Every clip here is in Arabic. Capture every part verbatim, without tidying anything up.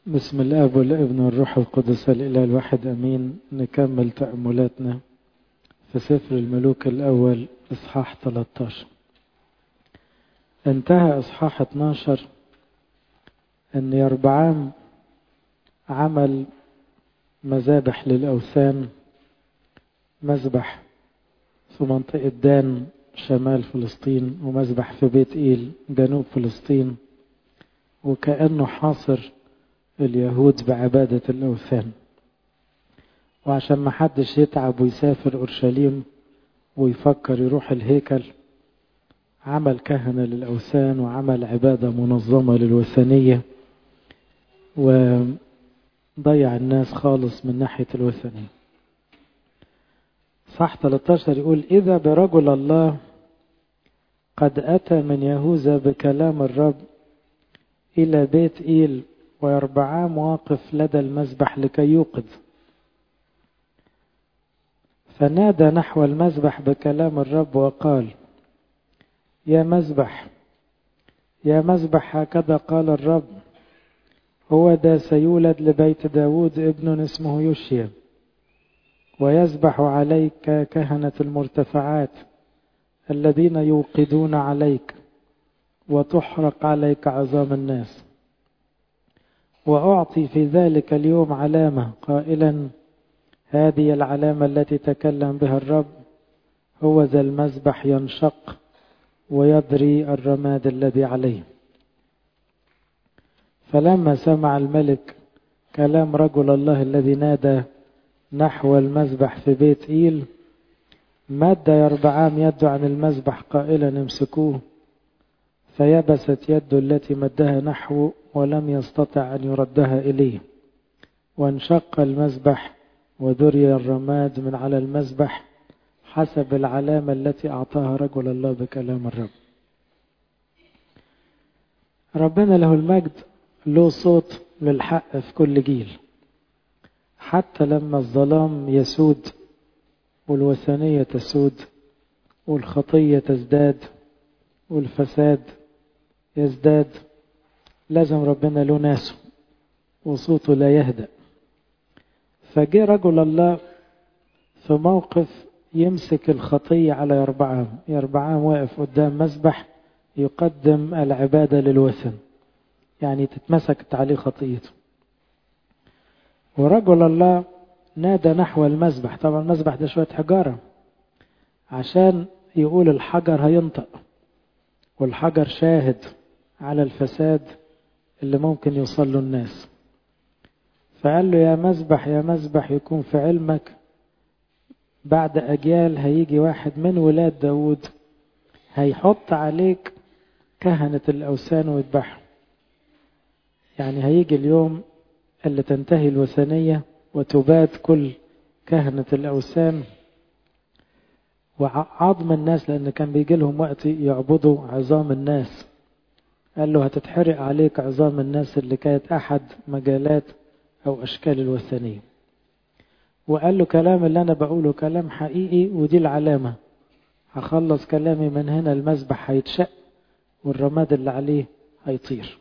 بسم الآب والابن والروح القدس الإله الواحد أمين. نكمل تأملاتنا في سفر الملوك الأول إصحاح ثلاثة عشر. انتهى إصحاح اثنا عشر أن يربعام عمل مذابح للأوثان، مذبح في منطقة دان شمال فلسطين ومذبح في بيت إيل جنوب فلسطين، وكأنه حاصر اليهود بعبادة الأوثان. وعشان ما حدش يتعب ويسافر أورشليم ويفكر يروح الهيكل، عمل كهنة للأوثان وعمل عبادة منظمة للوثنية، وضيع الناس خالص من ناحية الوثنية. صح ثلاثة عشر يقول: إذا برجل الله قد أتى من يهوذا بكلام الرب إلى بيت إيل، ويربعام واقف لدى المذبح لكي يوقظ، فنادى نحو المذبح بكلام الرب وقال: يا مذبح يا مذبح، هكذا قال الرب: هو ذا سيولد لبيت داود ابن اسمه يوشيا، ويذبح عليك كهنة المرتفعات الذين يوقدون عليك، وتحرق عليك عظام الناس. وأعطي في ذلك اليوم علامة قائلا: هذه العلامة التي تكلم بها الرب، هو ذا المذبح ينشق ويضري الرماد الذي عليه. فلما سمع الملك كلام رجل الله الذي نادى نحو المذبح في بيت إيل، مد يربعام يده عن المذبح قائلا: امسكوه. فيبست يده التي مدها نحوه، ولم يستطع أن يردها إليه، وانشق المذبح وذري الرماد من على المذبح حسب العلامة التي أعطاها رجل الله بكلام الرب. ربنا له المجد له صوت للحق في كل جيل، حتى لما الظلام يسود والوثنية تسود والخطية تزداد والفساد يزداد، لازم ربنا له ناسه وصوته لا يهدأ. فجاء رجل الله في موقف يمسك الخطية على يربعام. يربعام واقف قدام مذبح يقدم العبادة للوثن، يعني تتمسكت عليه خطيته. ورجل الله نادى نحو المذبح. طبعا المذبح ده شوية حجارة، عشان يقول الحجر هينطق، والحجر شاهد على الفساد اللي ممكن يوصل له الناس. فقال له: يا مذبح يا مذبح، يكون في علمك بعد أجيال هيجي واحد من ولاد داود هيحط عليك كهنة الأوثان ويذبحهم. يعني هيجي اليوم اللي تنتهي الوثنية وتباد كل كهنة الأوثان وعظم الناس، لأن كان بيجي لهم وقت يعبدوا عظام الناس. قال له: هتتحرق عليك عظام الناس اللي كانت أحد مجالات أو أشكال الوثنية. وقال له: كلام اللي أنا بقوله كلام حقيقي، ودي العلامة. هخلص كلامي من هنا، المذبح هيتشق والرماد اللي عليه هيطير.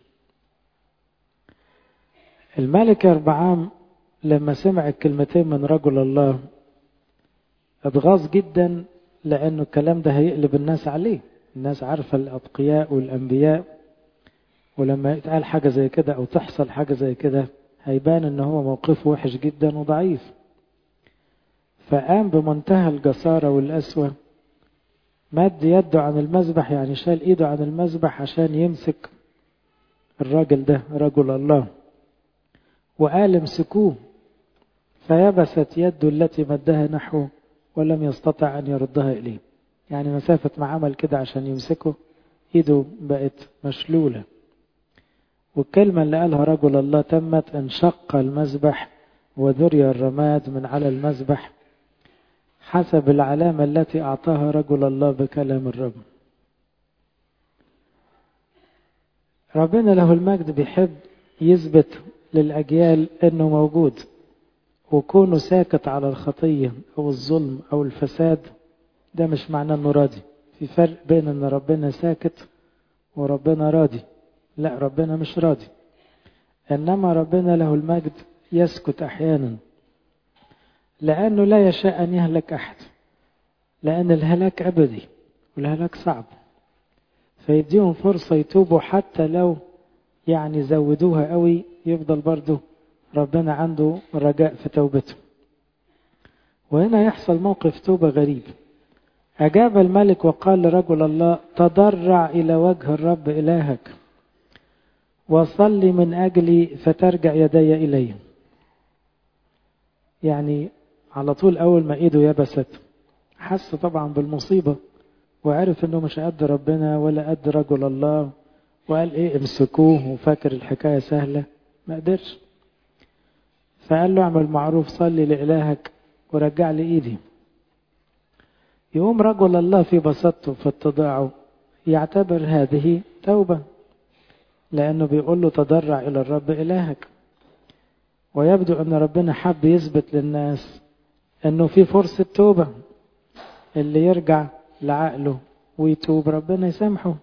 الملك يربعام لما سمع الكلمتين من رجل الله اتغاظ جدا، لأنه الكلام ده هيقلب الناس عليه. الناس عارفة الأتقياء والأنبياء، ولما يتقال حاجة زي كده أو تحصل حاجة زي كده هيبان إن هو موقفه وحش جدا وضعيف. فقام بمنتهى الجسارة والقسوة، مد يده عن المذبح، يعني شال إيده عن المذبح عشان يمسك الراجل ده رجل الله، وقال: امسكوه. فيبست يده التي مدها نحوه، ولم يستطع أن يردها إليه. يعني مسافة ما عمل كده عشان يمسكه إيده بقت مشلولة. والكلمة اللي قالها رجل الله تمت: انشق المذبح وذري الرماد من على المذبح حسب العلامة التي أعطاها رجل الله بكلام الرب. ربنا له المجد بيحب يثبت للأجيال أنه موجود، وكونه ساكت على الخطية أو الظلم أو الفساد ده مش معناه أنه راضي. في فرق بين أن ربنا ساكت وربنا راضي. لا، ربنا مش راضي. إنما ربنا له المجد يسكت أحيانا، لأنه لا يشاء أن يهلك أحد، لأن الهلاك أبدي والهلاك صعب، فيديهم فرصة يتوبوا حتى لو يعني زودوها قوي، يفضل برضو ربنا عنده رجاء في توبته. وهنا يحصل موقف توبة غريب. أجاب الملك وقال لرجل الله: تضرع إلى وجه الرب إلهك وصلي من أجلي فترجع يدي إلي. يعني على طول أول ما إيده يبست حس طبعا بالمصيبة، وعرف أنه مش قد ربنا ولا قد رجل الله، وقال إيه امسكوه، وفاكر الحكاية سهلة، ما قدرش. فقال له: اعمل معروف، صلي لإلهك ورجع لي إيدي. يقوم رجل الله في بساطته في اتضاعه يعتبر هذه توبة، لأنه بيقول له تضرع إلى الرب إلهك. ويبدو أن ربنا حب يثبت للناس أنه في فرصة توبة، اللي يرجع لعقله ويتوب ربنا يسامحه.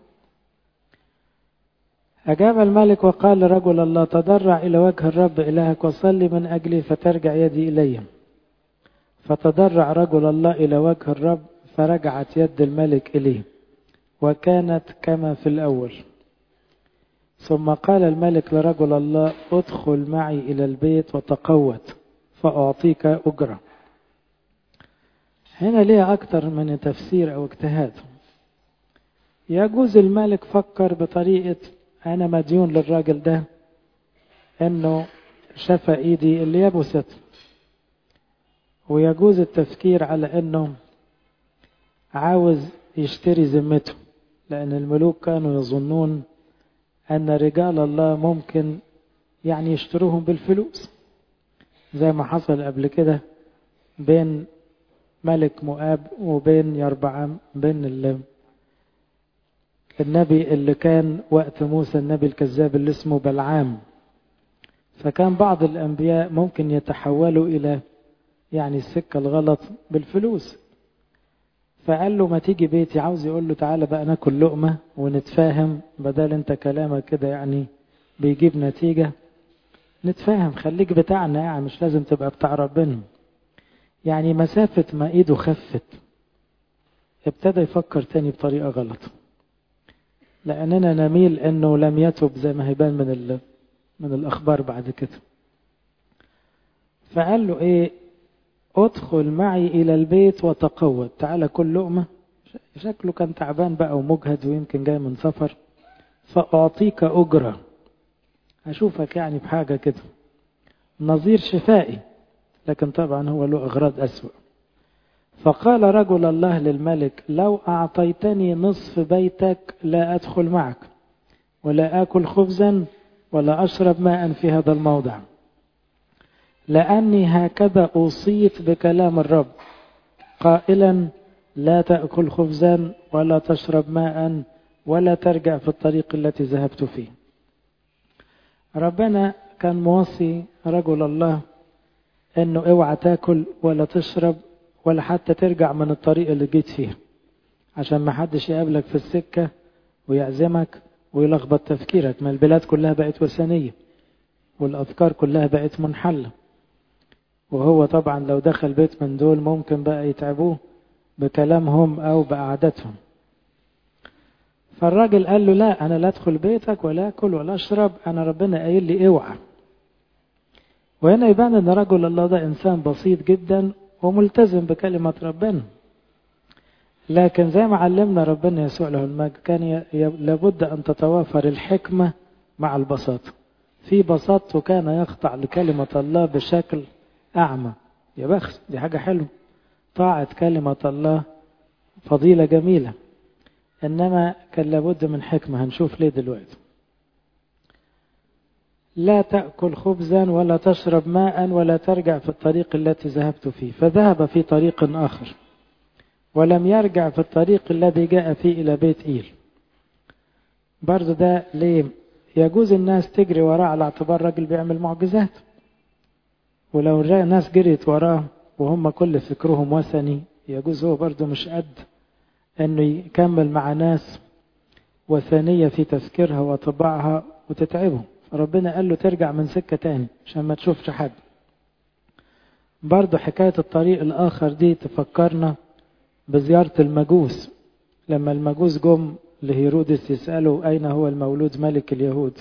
أجاب الملك وقال لرجل الله: تضرع إلى وجه الرب إلهك وصلي من أجلي فترجع يدي إلي. فتضرع رجل الله إلى وجه الرب فرجعت يد الملك إليه، وكانت كما في الأول. ثم قال الملك لرجل الله: ادخل معي إلى البيت وتقوت فأعطيك أجرة. هنا ليه أكتر من تفسير أو اجتهاد. يجوز الملك فكر بطريقة أنا مديون للراجل ده أنه شفى إيدي اللي يبست، ويجوز التفكير على أنه عاوز يشتري ذمته، لأن الملوك كانوا يظنون أن رجال الله ممكن يعني يشتروهم بالفلوس، زي ما حصل قبل كده بين ملك مؤاب وبين يربعام، بين النبي اللي كان وقت موسى النبي الكذاب اللي اسمه بلعام. فكان بعض الأنبياء ممكن يتحولوا إلى يعني السكة الغلط بالفلوس. فقال له: ما تيجي بيتي، عاوز يقول له تعالى بقى ناكل لقمة ونتفاهم، بدل انت كلامك كده يعني بيجيب نتيجة، نتفاهم، خليك بتاعنا يعني، مش لازم تبقى بتاع ربنا. يعني مسافة ما ايده خفت ابتدى يفكر تاني بطريقة غلط، لأننا نميل أنه لم يتب زي ما هيبان من من الأخبار بعد كده. فقال له إيه: ادخل معي إلى البيت وتقوت، تعالى كل لقمة. شكله كان تعبان بقى ومجهد ويمكن جاي من سفر. فأعطيك أجرة، أشوفك يعني بحاجة كده، نظير شفائي، لكن طبعا هو له أغراض أسوأ. فقال رجل الله للملك: لو أعطيتني نصف بيتك لا أدخل معك ولا آكل خبزا ولا أشرب ماء في هذا الموضع، لأني هكذا أوصيت بكلام الرب قائلا: لا تأكل خبزا ولا تشرب ماء ولا ترجع في الطريق التي ذهبت فيه. ربنا كان موصي رجل الله أنه اوعى تاكل ولا تشرب ولا حتى ترجع من الطريق اللي جيت فيه، عشان ما حدش يقابلك في السكة ويعزمك ويلخبط تفكيرك. ما البلاد كلها بقت وثنية والأفكار كلها بقت منحلة، وهو طبعا لو دخل بيت من دول ممكن بقى يتعبوه بكلامهم أو بقعدتهم. فالراجل قال له: لا، أنا لا أدخل بيتك ولا أكل ولا أشرب، أنا ربنا قايل لي اوعى. وهنا يبان أن رجل الله ده إنسان بسيط جدا وملتزم بكلمة ربنا، لكن زي ما علمنا ربنا يسوع له المجد كان لابد أن تتوافر الحكمة مع البساطة. في بساطته كان يخضع لكلمة الله بشكل أعمى. يا بخت، دي حاجة حلوة، طاعة كلمة الله فضيلة جميلة، إنما كان لابد من حكمة. هنشوف ليه دلوقتي. لا تأكل خبزا ولا تشرب ماء ولا ترجع في الطريق التي ذهبت فيه. فذهب في طريق آخر ولم يرجع في الطريق الذي جاء فيه إلى بيت إيل. برضو ده ليه؟ يجوز الناس تجري وراه على اعتبار راجل بيعمل معجزات، ولو الناس جريت وراه وهم كل فكرهم وثني، يجوز هو برضو مش قد أنه يكمل مع ناس وثنية في تفكيرها وطباعها وتتعبه. ربنا قال له ترجع من سكة تاني عشان ما تشوفش حد. برضو حكاية الطريق الآخر دي تفكرنا بزيارة المجوس، لما المجوس جم لهيرودس يسألوا أين هو المولود ملك اليهود،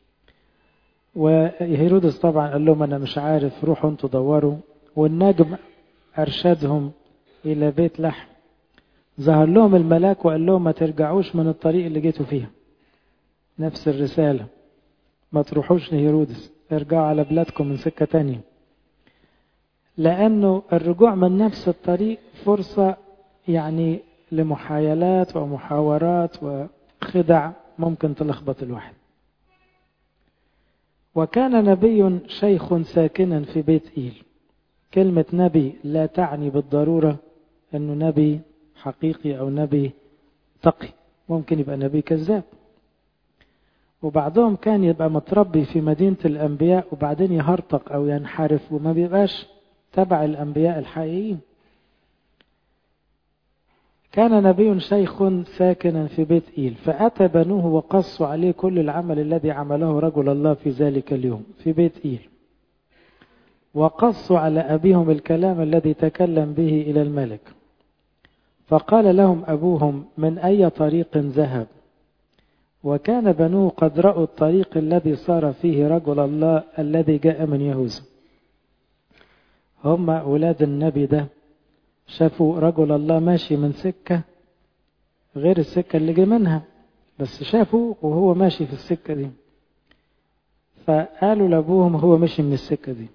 وهيرودس طبعا قال لهم أنا مش عارف، روحوا انتوا دوروا. والنجم أرشدهم إلى بيت لحم. ظهر لهم الملاك وقال لهم ما ترجعوش من الطريق اللي جيتوا فيه، نفس الرسالة، ما تروحوش لهيرودس، ارجعوا على بلادكم من سكة تانية. لأنه الرجوع من نفس الطريق فرصة يعني لمحايلات ومحاورات وخدع ممكن تلخبط الواحد. وكان نبي شيخ ساكنا في بيت إيل. كلمة نبي لا تعني بالضرورة أنه نبي حقيقي أو نبي تقي، ممكن يبقى نبي كذاب. وبعضهم كان يبقى متربي في مدينة الأنبياء وبعدين يهرطق أو ينحرف وما بيبقاش تبع الأنبياء الحقيقيين. كان نبي شيخ ساكنا في بيت إيل، فأتى بنوه وقصوا عليه كل العمل الذي عمله رجل الله في ذلك اليوم في بيت إيل، وقصوا على أبيهم الكلام الذي تكلم به إلى الملك. فقال لهم أبوهم من أي طريق ذهب؟ وكان بنوه قد رأوا الطريق الذي صار فيه رجل الله الذي جاء من يهوذا. هم أولاد النبي ده شافوا رجل الله ماشي من سكة غير السكة اللي جه منها، بس شافوا وهو ماشي في السكة دي، فقالوا لأبوهم هو مشي من السكة دي.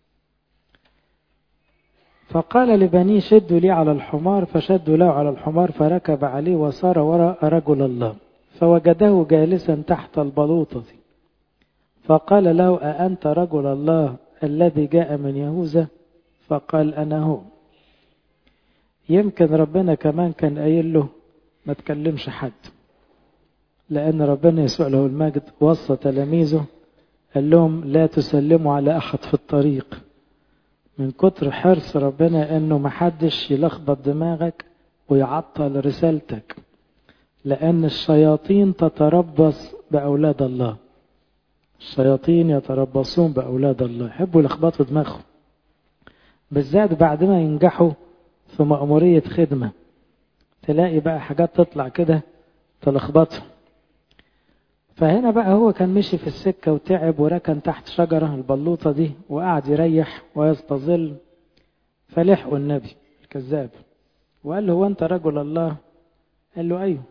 فقال لبنيه شدوا لي على الحمار، فشدوا له على الحمار فركب عليه وصار وراء رجل الله، فوجده جالسا تحت البلوطة. فقال له أأنت رجل الله الذي جاء من يهوذا؟ فقال أنا هو. يمكن ربنا كمان كان قايل له ما تكلمش حد، لأن ربنا يسوع له المجد وصى تلاميذه قال لهم لا تسلموا على أحد في الطريق، من كتر حرص ربنا أنه ما حدش يلخبط دماغك ويعطل رسالتك، لأن الشياطين تتربص بأولاد الله. الشياطين يتربصون بأولاد الله، يحبوا يلخبطوا دماغهم، بالذات بعد ما ينجحوا في مأمورية خدمة، تلاقي بقى حاجات تطلع كده تلخبطهم. فهنا بقى هو كان مشي في السكة وتعب وركن تحت شجرة البلوطة دي وقعد يريح ويستظل، فلحقوا النبي الكذاب وقال له هو أنت رجل الله؟ قال له أيوه.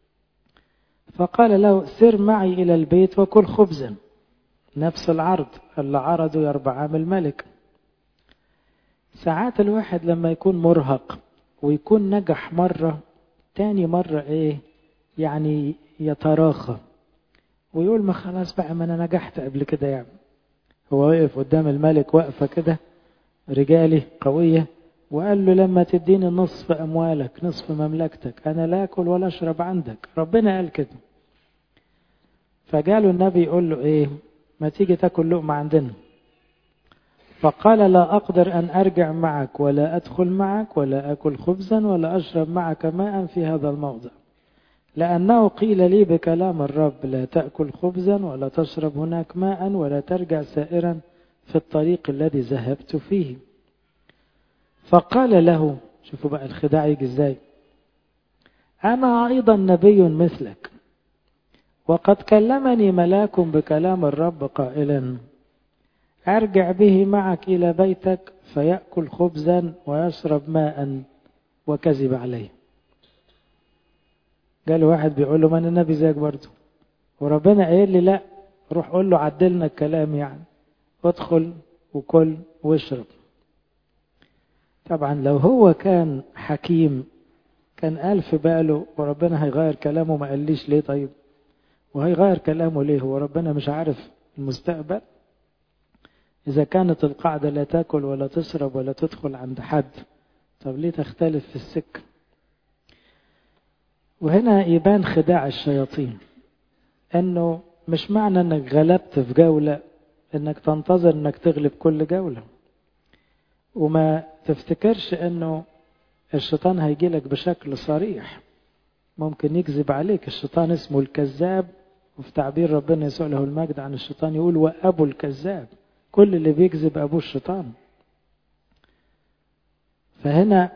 فقال له سر معي إلى البيت وكل خبزا، نفس العرض اللي عرضه يربعام الملك. ساعات الواحد لما يكون مرهق ويكون نجح مرة تاني مرة ايه يعني يتراخى ويقول ما خلاص بقى ما انا نجحت قبل كده. يعني هو وقف قدام الملك وقفة كده رجالي قوية وقال له لما تديني نصف اموالك نصف مملكتك انا لا اكل ولا اشرب عندك، ربنا قال كده. فجاله النبي يقول له ايه ما تيجي تاكل لقمة عندنا. فقال لا أقدر أن أرجع معك ولا أدخل معك ولا أكل خبزا ولا أشرب معك ماء في هذا الموضع، لأنه قيل لي بكلام الرب لا تأكل خبزا ولا تشرب هناك ماء ولا ترجع سائرا في الطريق الذي ذهبت فيه. فقال له شوفوا بقى الخداع يجي ازاي، أنا أيضا نبي مثلك وقد كلمني ملاك بكلام الرب قائلا أرجع به معك إلى بيتك فيأكل خبزا ويشرب ماء، وكذب عليه. قال واحد بيقول له ما أنا نبي زيك برضه، وربنا قال لي لا روح قول له عدلنا الكلام، يعني ادخل وكل واشرب. طبعا لو هو كان حكيم كان قال في باله وربنا هيغير كلامه، ما قاليش ليه طيب، وهيغير كلامه ليه؟ هو ربنا مش عارف المستقبل؟ إذا كانت القاعدة لا تأكل ولا تشرب ولا تدخل عند حد، طب ليه تختلف في السكة؟ وهنا يبان خداع الشياطين، أنه مش معنى أنك غلبت في جولة أنك تنتظر أنك تغلب كل جولة، وما تفتكرش أنه الشيطان هيجيلك بشكل صريح، ممكن يكذب عليك. الشيطان اسمه الكذاب وفي تعبير ربنا يسوع له المجد عن الشيطان يقول وأبو الكذاب، كل اللي بيكذب أبوه الشيطان. فهنا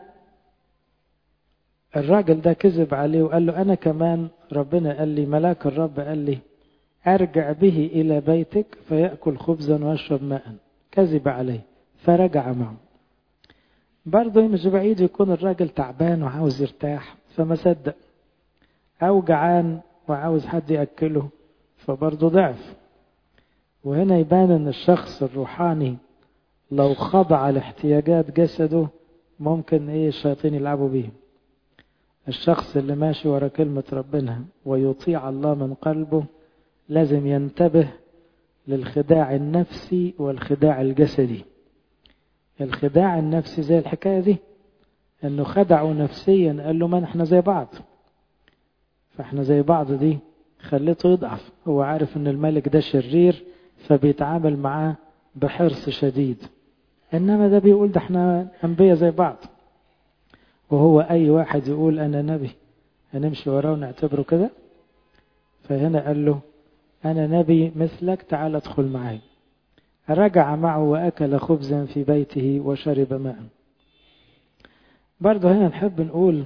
الراجل ده كذب عليه وقال له أنا كمان ربنا قال لي، ملاك الرب قال لي أرجع به إلى بيتك فيأكل خبزا ويشرب ماء. كذب عليه فرجع معه. برضه مش بعيد يكون الراجل تعبان وعاوز يرتاح فما صدق، أو جعان وعاوز حد يأكله فبرضه ضعف. وهنا يبان أن الشخص الروحاني لو خضع لاحتياجات جسده ممكن إيه الشياطين يلعبوا بيه. الشخص اللي ماشي ورا كلمة ربنا ويطيع الله من قلبه لازم ينتبه للخداع النفسي والخداع الجسدي. الخداع النفسي زي الحكاية دي، انه خدعوا نفسيا، قال له ما احنا زي بعض، فاحنا زي بعض دي خليته يضعف. هو عارف ان الملك ده شرير فبيتعامل معاه بحرص شديد، انما ده بيقول ده احنا انبياء زي بعض. وهو اي واحد يقول انا نبي هنمشي وراه ونعتبره كده. فهنا قال له انا نبي مثلك، تعال ادخل معي. رجع معه واكل خبزا في بيته وشرب ماء. برضه هنا نحب نقول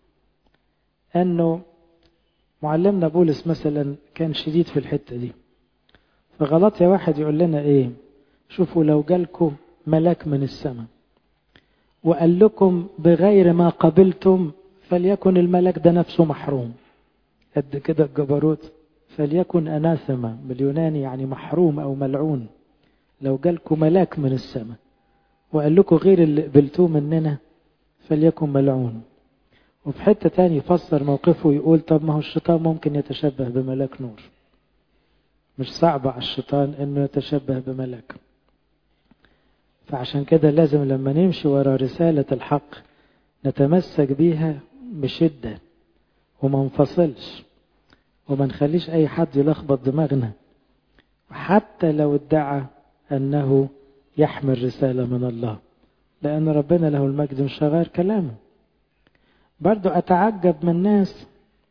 انه معلمنا بولس مثلا كان شديد في الحتة دي. فغلط يا واحد يقول لنا ايه، شوفوا لو جالكم ملاك من السماء وقال لكم بغير ما قبلتم فليكن الملك ده نفسه محروم. قد كده الجبروت، فليكن أناثما باليوناني يعني محروم أو ملعون. لو جالكم ملاك من السماء وقال لكم غير اللي قبلتوه مننا فليكن ملعون. وفي حتة تاني يفسر موقفه يقول طب ما هو الشيطان ممكن يتشبه بملاك نور، مش صعب على الشيطان انه يتشبه بملاك. فعشان كده لازم لما نمشي ورا رسالة الحق نتمسك بيها بشدة وما نفصلش وما نخليش اي حد يلخبط دماغنا، حتى لو ادعى انه يحمل رسالة من الله، لان ربنا له المجد مش غير كلامه. برضو اتعجب من ناس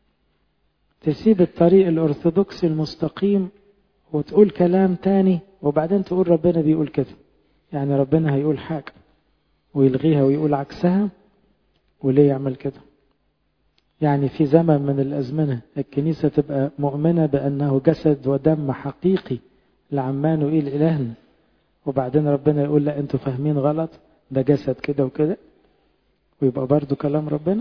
تسيب الطريق الارثوذكسي المستقيم وتقول كلام تاني وبعدين تقول ربنا بيقول كده. يعني ربنا هيقول حاجة ويلغيها ويقول عكسها، وليه يعمل كده؟ يعني في زمن من الأزمنة الكنيسة تبقى مؤمنة بأنه جسد ودم حقيقي لعمانوئيل إلهنا، وبعدين ربنا يقول لا أنتوا فاهمين غلط، ده جسد كده وكده، ويبقى برضو كلام ربنا.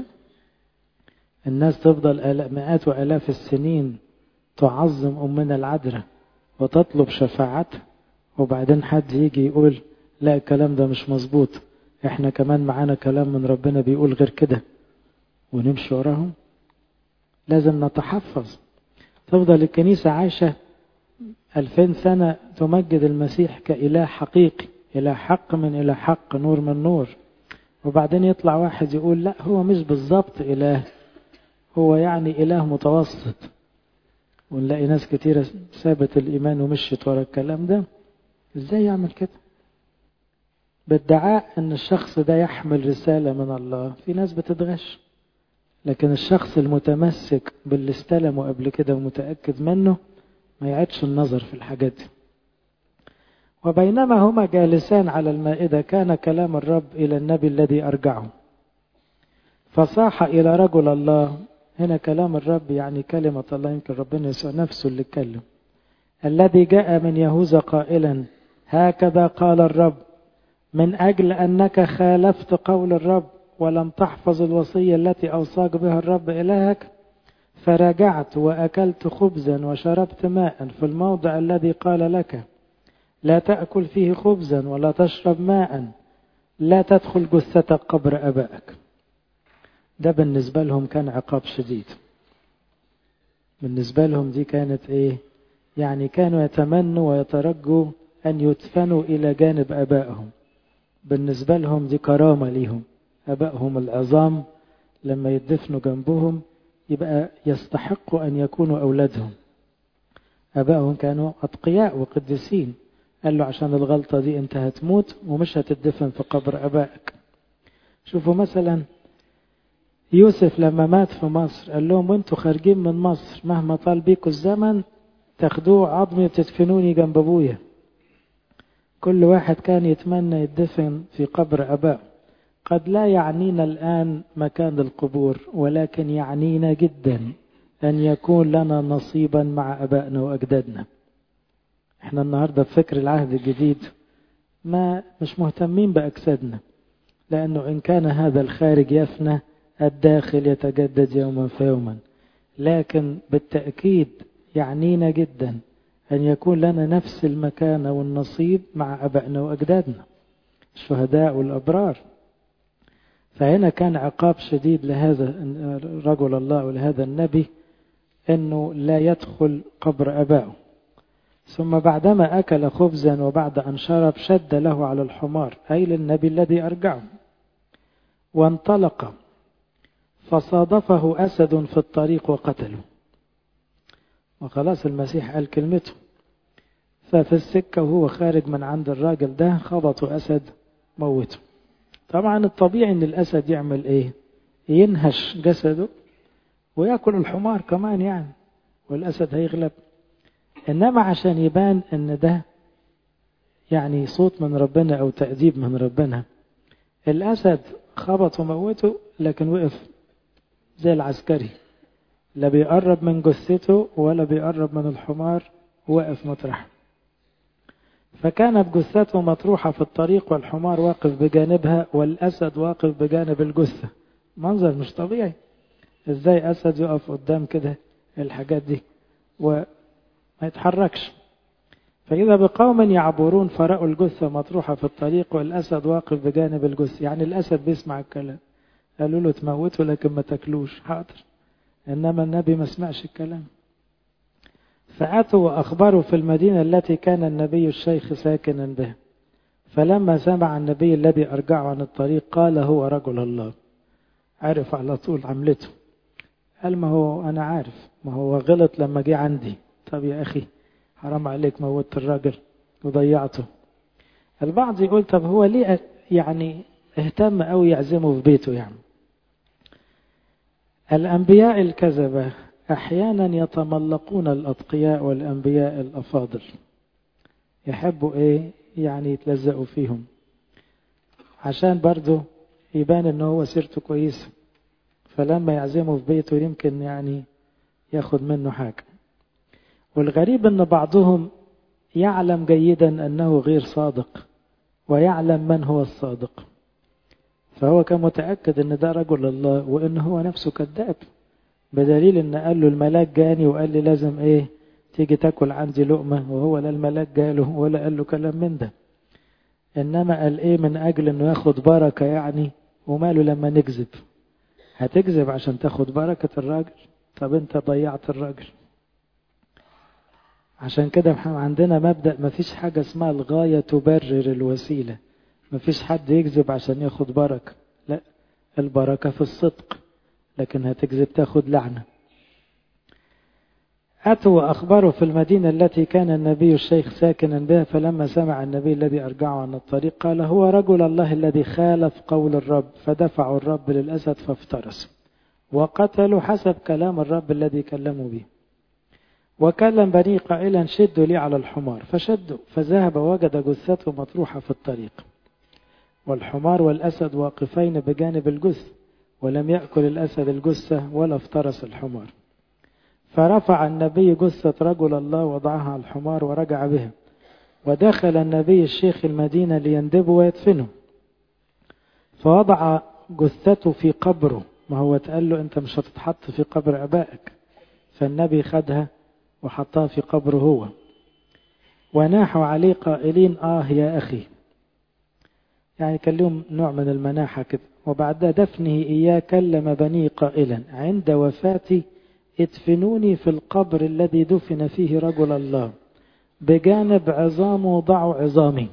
الناس تفضل مئات وآلاف السنين تعظم أمنا العذراء وتطلب شفاعتها، وبعدين حد يجي يقول لا الكلام ده مش مظبوط، احنا كمان معانا كلام من ربنا بيقول غير كده، ونمشي وراهم. لازم نتحفظ. تفضل الكنيسة عايشة ألفين سنة تمجد المسيح كإله حقيقي، إله حق من إله حق، نور من نور، وبعدين يطلع واحد يقول لا هو مش بالضبط إله، هو يعني إله متوسط، ونلاقي ناس كتيرة سابت الإيمان ومشيت ورا الكلام ده. إزاي يعمل كده؟ بادعاء أن الشخص ده يحمل رسالة من الله. في ناس بتتغش، لكن الشخص المتمسك باللي استلمه قبل كده ومتأكد منه ما يعيدش النظر في الحاجات دي. وبينما هما جالسان على المائدة كان كلام الرب إلى النبي الذي أرجعه فصاح إلى رجل الله. هنا كلام الرب يعني كلمة الله، يمكن ربنا يسوع نفسه اللي اتكلم. الذي جاء من يهوذا قائلا هكذا قال الرب من أجل أنك خالفت قول الرب ولم تحفظ الوصية التي أوصاك بها الرب إلهك فرجعت وأكلت خبزا وشربت ماء في الموضع الذي قال لك لا تأكل فيه خبزا ولا تشرب ماء، لا تدخل جثتك قبر أبائك. ده بالنسبة لهم كان عقاب شديد. بالنسبة لهم دي كانت إيه؟ يعني كانوا يتمنوا ويترجوا أن يدفنوا إلى جانب أبائهم. بالنسبة لهم دي كرامة ليهم، أبائهم العظام لما يدفنوا جنبهم يبقى يستحقوا أن يكونوا أولادهم. أبائهم كانوا أتقياء وقدسين، قال له عشان الغلطة دي أنت هتموت ومش هتدفن في قبر أبائك. شوفوا مثلا يوسف لما مات في مصر قال لهم وانتوا خارجين من مصر مهما طال بيكوا الزمن تاخدوه عظمي وتدفنوني جنب أبويا. كل واحد كان يتمنى يدفن في قبر أباه. قد لا يعنينا الآن مكان القبور، ولكن يعنينا جدا أن يكون لنا نصيبا مع أبائنا وأجدادنا. احنا النهاردة بفكر العهد الجديد ما مش مهتمين بأجسادنا، لأنه إن كان هذا الخارج يفنى الداخل يتجدد يوما فيوما. لكن بالتأكيد يعنينا جدا أن يكون لنا نفس المكانة والنصيب مع أبائنا وأجدادنا الشهداء والأبرار. فهنا كان عقاب شديد لهذا رجل الله ولهذا النبي أنه لا يدخل قبر أبائه. ثم بعدما أكل خبزا وبعد أن شرب شد له على الحمار، أي للنبي الذي أرجعه، وانطلق فصادفه أسد في الطريق وقتله. وخلاص المسيح قال كلمته، ففي السكة وهو خارج من عند الراجل ده خبطه أسد موته. طبعا الطبيعي ان الأسد يعمل ايه؟ ينهش جسده ويأكل الحمار كمان يعني، والأسد هيغلب. إنما عشان يبان ان ده يعني صوت من ربنا أو تأديب من ربنا، الأسد خبطه موته لكن وقف زي العسكري، لا بيقرب من جثته ولا بيقرب من الحمار، وقف مطرح. فكانت جثته مطروحة في الطريق والحمار واقف بجانبها والأسد واقف بجانب الجثة. منظر مش طبيعي، ازاي أسد يقف قدام كده الحاجات دي وما يتحركش. فإذا بقوم يعبرون فرأوا الجثة مطروحة في الطريق والأسد واقف بجانب الجثة. يعني الأسد بيسمع الكلام، قالوا له تموته لكن ما تاكلوش، حاضر. إنما النبي ما سمعش الكلام. فأتوا وأخبروا في المدينة التي كان النبي الشيخ ساكنا بها. فلما سمع النبي الذي أرجعه عن الطريق قال هو رجل الله. عرف على طول عملته، قال ما هو أنا عارف، ما هو غلط لما جه عندي. طب يا أخي حرام عليك، موت الراجل وضيعته. البعض يقول طب هو ليه يعني اهتم أو يعزمه في بيته؟ يعني الأنبياء الكذبة أحيانا يتملقون الأتقياء والأنبياء الأفاضل، يحبوا إيه يعني يتلزقوا فيهم عشان برضو يبان إنه هو سيرته كويسة، فلما يعزمه في بيته يمكن يعني ياخد منه حاجة. والغريب إن بعضهم يعلم جيدا أنه غير صادق ويعلم من هو الصادق، فهو كان متأكد أن ده رجل الله وأنه هو نفسه كذاب، بدليل أن قال له الملاك جاني وقال لي لازم إيه تيجي تاكل عندي لقمة، وهو لا الملاك جاله ولا قال له كلام من ده. إنما قال إيه من أجل أنه ياخد بركة يعني، وماله لما نكذب؟ هتكذب عشان تاخد بركة الراجل؟ طب أنت ضيعت الراجل. عشان كده عندنا مبدأ ما فيش حاجة اسمها الغاية تبرر الوسيلة. ما فيش حد يكذب عشان ياخد بركة، لا، البركة في الصدق، لكن هتكذب تاخد لعنة. أتوا وأخبروا في المدينة التي كان النبي الشيخ ساكنا بها. فلما سمع النبي الذي أرجعه عن الطريق قال هو رجل الله الذي خالف قول الرب. فدفعوا الرب للأسد فافترس وقتلوا حسب كلام الرب الذي كلموا به. وكلم بني قائلا شدوا لي على الحمار، فشدوا، فذهب وجد جثته مطروحة في الطريق والحمار والأسد واقفين بجانب الجثة، ولم يأكل الأسد الجثة ولا افترس الحمار. فرفع النبي جثة رجل الله وضعها على الحمار ورجع بها. ودخل النبي الشيخ المدينة ليندبه ويدفنه، فوضع جثته في قبره. ما هو تقال له أنت مش هتتحط في قبر أبائك، فالنبي خدها وحطها في قبره هو. وناحوا عليه قائلين آه يا أخي، يعني كان لهم نوع من المناحة كده. وبعد دفنه إياه كلم بني قائلا عند وفاتي ادفنوني في القبر الذي دفن فيه رجل الله، بجانب عظامه ضعوا عظامي.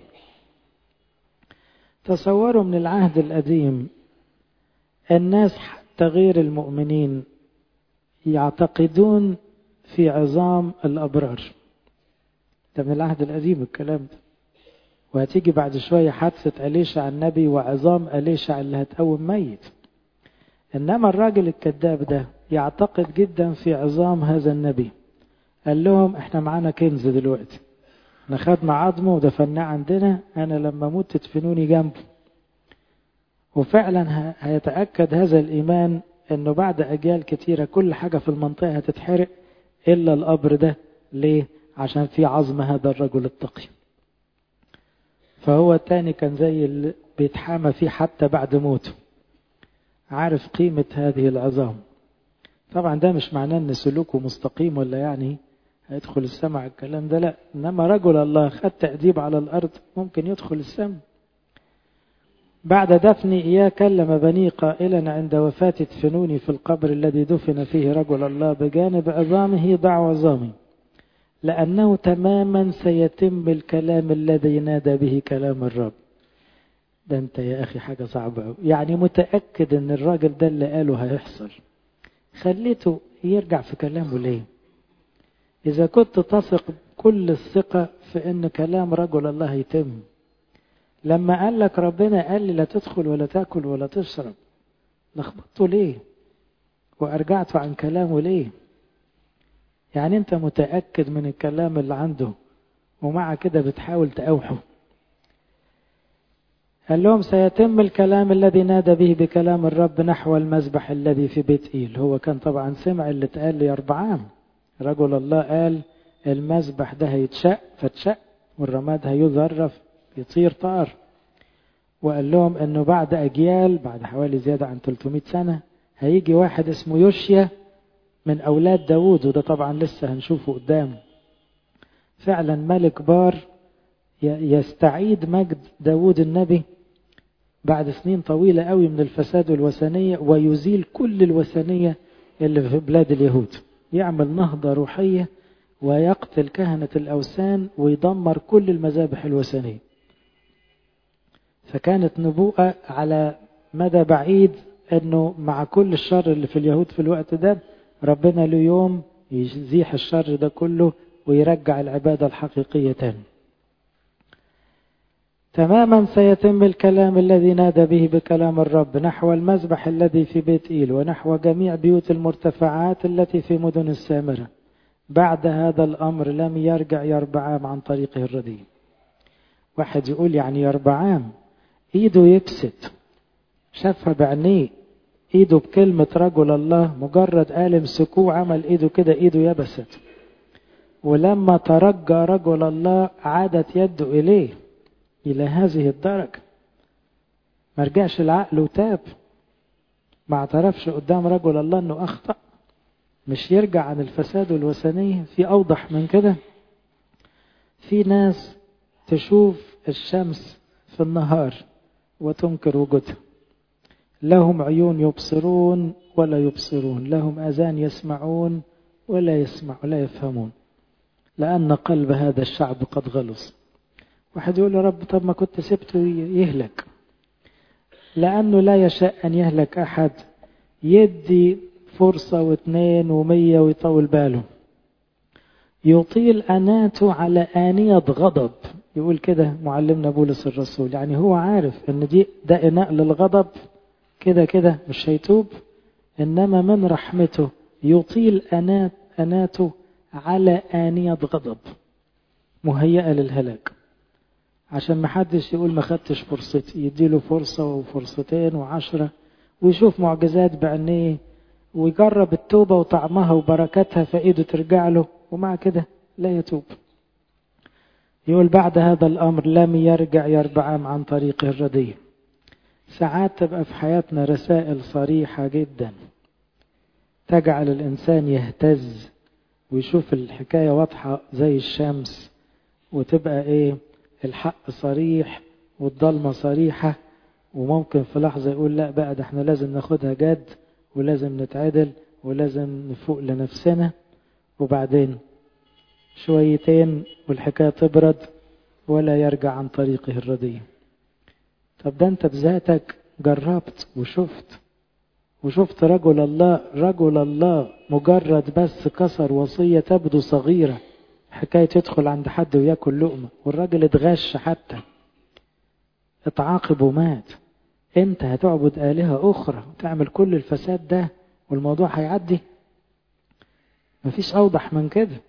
تصوروا من العهد القديم الناس حتى غير المؤمنين يعتقدون في عظام الأبرار. ده من العهد القديم الكلام ده. وهتيجي بعد شوية حادثة أليشع النبي وعظام أليشع اللي هتقوم ميت. إنما الراجل الكذاب ده يعتقد جدا في عظام هذا النبي. قال لهم احنا معانا كنز دلوقتي، احنا خدنا عظمه ودفناه عندنا، انا لما اموت تدفنوني جنبه. وفعلا هيتأكد هذا الإيمان انه بعد أجيال كتيرة كل حاجة في المنطقة هتتحرق إلا القبر ده. ليه؟ عشان في عظم هذا الرجل التقي. فهو التاني كان زي اللي بيتحامى فيه حتى بعد موته، عارف قيمة هذه العظام. طبعا ده مش معناه ان سلوكه مستقيم ولا يعني هيدخل السماء الكلام ده، لا، انما رجل الله خد تأديب على الأرض ممكن يدخل السماء. بعد دفني إياه كلم بني قائلا عند وفاة ادفنوني في القبر الذي دفن فيه رجل الله بجانب عظامه ضع عظامي، لأنه تماما سيتم الكلام الذي نادى به كلام الرب. ده انت يا أخي حاجة صعبة، يعني متأكد ان الراجل ده اللي قاله هيحصل، خليته يرجع في كلامه ليه؟ إذا كنت تثق كل الثقة في ان كلام رجل الله يتم، لما قال لك ربنا قال لي لا تدخل ولا تأكل ولا تشرب، لخبطته ليه؟ وأرجعته عن كلامه ليه؟ يعني انت متأكد من الكلام اللي عنده ومع كده بتحاول تأوحه. قال لهم سيتم الكلام الذي نادى به بكلام الرب نحو المذبح الذي في بيت إيل. هو كان طبعا سمع اللي اتقال لي أربعام، رجل الله قال المذبح ده هيتشق فتشق والرماد هيذرف يطير طار. وقال لهم انه بعد اجيال، بعد حوالي زيادة عن ثلاثمائة سنة، هيجي واحد اسمه يوشيا من اولاد داود، وده طبعا لسه هنشوفه قدام، فعلا ملك بار يستعيد مجد داود النبي بعد سنين طويلة قوي من الفساد والوثنية، ويزيل كل الوثنية اللي في بلاد اليهود، يعمل نهضة روحية ويقتل كهنة الأوثان ويدمر كل المذابح الوثنية. فكانت نبوءة على مدى بعيد انه مع كل الشر اللي في اليهود في الوقت ده ربنا له يوم يزيح الشر ده كله ويرجع العبادة الحقيقية تاني. تماما سيتم الكلام الذي نادى به بكلام الرب نحو المذبح الذي في بيت إيل ونحو جميع بيوت المرتفعات التي في مدن السامرة. بعد هذا الأمر لم يرجع يربعام عن طريقه الرديء. واحد يقول يعني يربعام ايده يبست، شافها بعينيه، ايده بكلمة رجل الله مجرد قال امسكوه عمل ايده كده، ايده يبست. ولما ترجى رجل الله عادت يده اليه الى هذه الدرجة، ما رجعش العقل وتاب، ما اعترفش قدام رجل الله انه اخطأ، مش يرجع عن الفساد والوثنية. في اوضح من كده؟ في ناس تشوف الشمس في النهار وتنكر وجودها، لهم عيون يبصرون ولا يبصرون، لهم أذان يسمعون ولا يسمع ولا يفهمون، لأن قلب هذا الشعب قد غلص. واحد يقول يا رب طب ما كنت سبته يهلك، لأنه لا يشاء أن يهلك أحد، يدي فرصة واثنين ومية ويطول باله، يطيل أناته على آنية غضب. يقول كده معلمنا بولس الرسول، يعني هو عارف ان دي ده إناء للغضب، كده كده مش هيتوب، إنما من رحمته يطيل أنات أناته على آنية غضب مهيئة للهلاك، عشان ما حدش يقول ما خدتش فرصتي، يديله فرصة وفرصتين وعشرة ويشوف معجزات بعينيه ويجرب التوبة وطعمها وبركاتها فإيده ترجع له، ومع كده لا يتوب. يقول بعد هذا الأمر لم يرجع يربعام عن طريقه الرديء. ساعات تبقى في حياتنا رسائل صريحة جدا تجعل الإنسان يهتز ويشوف الحكاية واضحة زي الشمس، وتبقى إيه الحق صريح والضلمة صريحة، وممكن في لحظة يقول لا بقى ده احنا لازم ناخدها جد ولازم نتعدل ولازم نفوق لنفسنا، وبعدين شويتين والحكاية تبرد ولا يرجع عن طريقه الرديء. طب ده انت بذاتك جربت وشفت وشفت رجل الله رجل الله مجرد بس كسر وصية تبدو صغيرة، حكاية يدخل عند حد ويأكل لقمة والراجل اتغش حتى اتعاقب ومات. انت هتعبد آلهة أخرى وتعمل كل الفساد ده والموضوع هيعدي؟ مفيش أوضح من كده.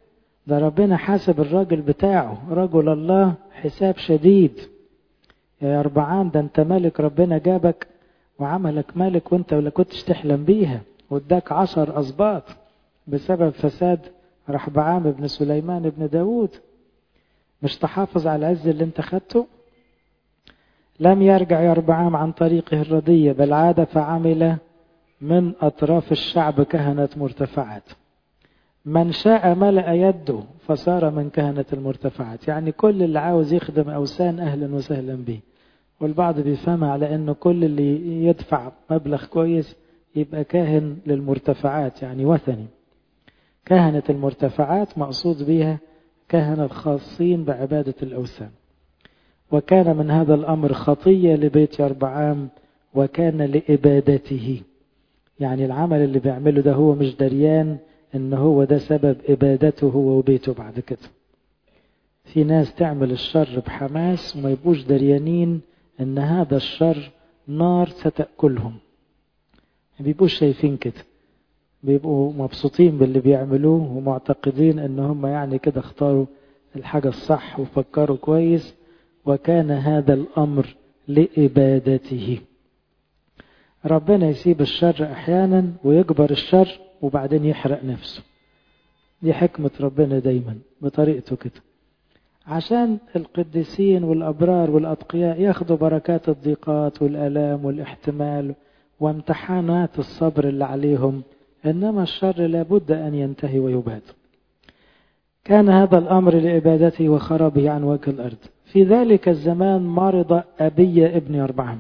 ده ربنا حاسب الراجل بتاعه، رجل الله حساب شديد. يا يربعام ده انت ملك، ربنا جابك وعملك ملك وانت ولا كنتش تحلم بيها، واداك عشر أسباط بسبب فساد رحبعام ابن سليمان ابن داود. مش تحافظ على العز اللي انت خدته؟ لم يرجع يربعام عن طريقه الردية، بل عاد فعمل من أطراف الشعب كهنة مرتفعات. من شاء ملأ يده فصار من كهنة المرتفعات. يعني كل اللي عاوز يخدم أوثان أهلا وسهلا به. والبعض بيفهمها على أنه كل اللي يدفع مبلغ كويس يبقى كاهن للمرتفعات، يعني وثني. كهنة المرتفعات مقصود بها كهنة الخاصين بعبادة الأوثان. وكان من هذا الأمر خطية لبيت يربعام وكان لإبادته. يعني العمل اللي بيعمله ده هو مش دريان ان هو ده سبب إبادته هو وبيته بعد كده. في ناس تعمل الشر بحماس وما يبقوش دريانين ان هذا الشر نار ستأكلهم. ما بيبقوش شايفين كده، بيبقوا مبسوطين باللي بيعملوه ومعتقدين ان هم يعني كده اختاروا الحاجة الصح وفكروا كويس. وكان هذا الأمر لإبادته. ربنا يسيب الشر أحيانا ويكبر الشر وبعدين يحرق نفسه. دي حكمة ربنا دايما بطريقته كده، عشان القديسين والأبرار والأتقياء ياخدوا بركات الضيقات والآلام والاحتمال وامتحانات الصبر اللي عليهم. إنما الشر لابد أن ينتهي ويباد. كان هذا الأمر لإبادته وخرابه عن وجه الأرض. في ذلك الزمان مرض أبي ابن يربعام.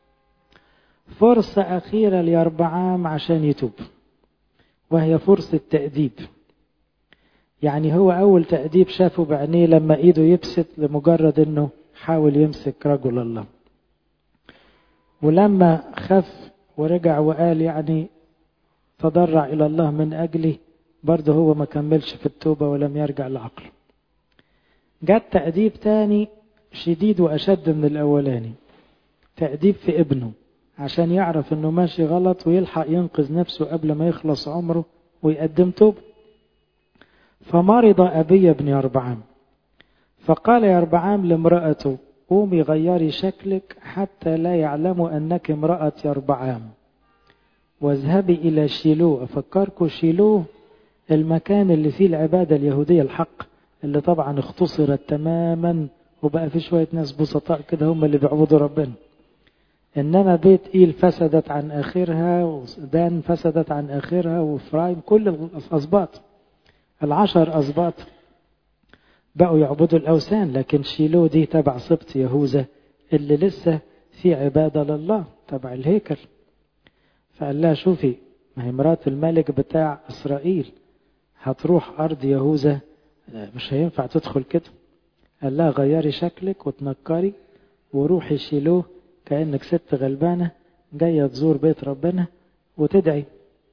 فرصة أخيرة ليربعام عشان يتوب، وهي فرصة تأديب. يعني هو أول تأديب شافه بعينيه لما إيده يبسط لمجرد أنه حاول يمسك رجل الله. ولما خف ورجع وقال يعني تضرع إلى الله من أجلي، برضه هو ما كملش في التوبة ولم يرجع لعقله. جاء تأديب تاني شديد وأشد من الأولاني، تأديب في ابنه عشان يعرف أنه ماشي غلط ويلحق ينقذ نفسه قبل ما يخلص عمره ويقدم توب. فمرض أبي بن يربعام، فقال يربعام لامرأته قومي غيري شكلك حتى لا يعلموا أنك امرأة يربعام، واذهبي إلى شيلوه. أفكركم شيلوه المكان اللي فيه العبادة اليهودية الحق، اللي طبعا اختصرت تماما وبقى في شوية ناس بسطاء كده هم اللي بيعبدوا ربنا. إنما بيت إيل فسدت عن آخرها، ودان فسدت عن آخرها، وفرايم كل الأسباط العشر أسباط بقوا يعبدوا الأوثان. لكن شيلو دي تبع سبط يهوذا اللي لسه في عبادة لله تبع الهيكل. فقال لها شوفي، ما هي مرات الملك بتاع إسرائيل هتروح أرض يهوذا، مش هينفع تدخل كده. قال لها غيري شكلك وتنكري وروحي شيلوه كأنك ست غلبانة جاية تزور بيت ربنا وتدعي.